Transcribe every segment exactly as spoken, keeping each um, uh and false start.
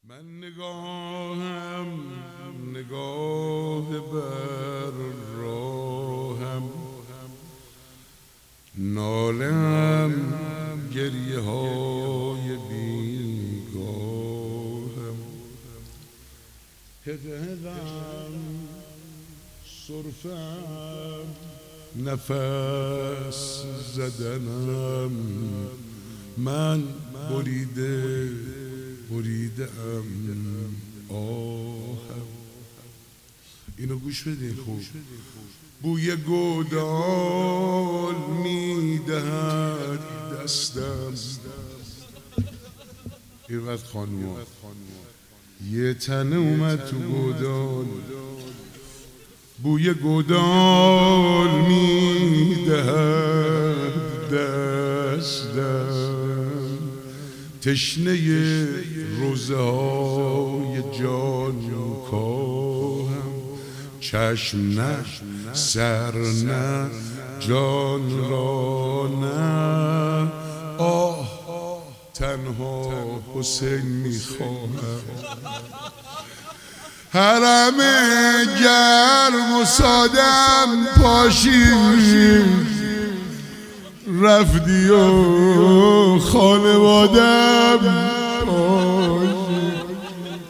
من نگاهم نگاه بر راهم، نالم گریه های بیگاهم، هقهقم سرفم نفس زدنم، من بریده بریده ام آهم. اینو گوش بدین خوب. بوی گودال میدهد دستم، این وقت خانوما یه تنه اومد تو گودال، بوی گودال میدهد دستم، تشنه روزه های جان کاهم، چشم نه سر نه جان را نه، آه تنها حسین میخواهم. حرم گرم و سادم پاشید رفتی و خانوادم پاشید،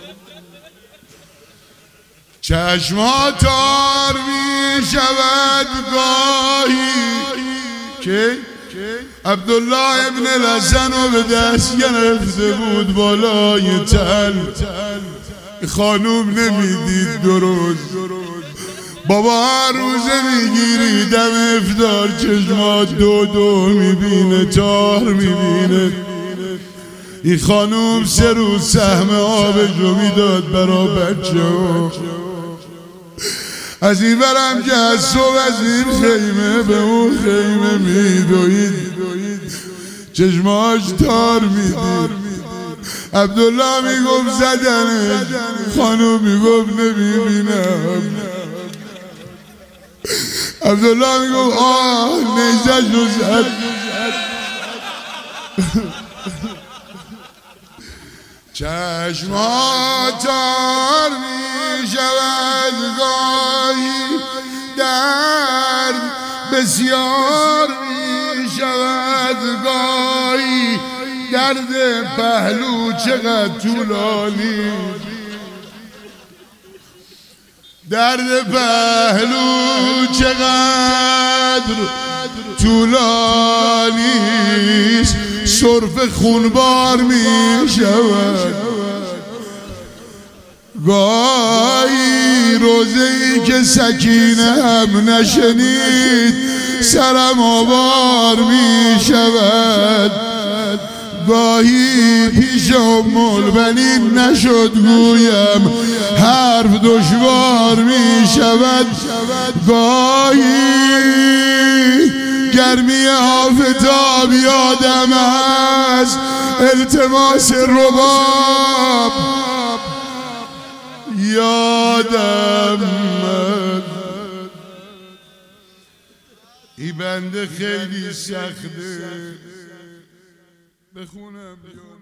چشما تار می شود گاهی که عبدالله ابن الحسن رو به دست گرفته بود بالای تل، خانوم نمیدید درست، بابا هر روزه میگیری دم افطار چشمات دو دو میبینه تار میبینه. این خانوم سه روز سهم آبش رو میداد برا بچه ها، از این برم که از صبح از این خیمه به اون خیمه میدوید، چشماش تار میدید. عبدالله میگفت زدنه، خانوم میگفت نمیبینم. عبدالله میگفت آه نیزش رو زد. چشما تار میشود گاهی، درد بسیار میشود گاهی، درد پهلو چقدر طولانی، درد پهلو چقدر طولانی، سرفه خونبار می شود. گاهی روزه‌ای که سکینه هم نشنید سرم آوار می شود، گاهی پیش ام البنین نشد گویم حرف دشوار می شود، گاهی گرمی آفتاب یادم است، التماس رباب یادم است. این بنده خیلی سخته بخونم.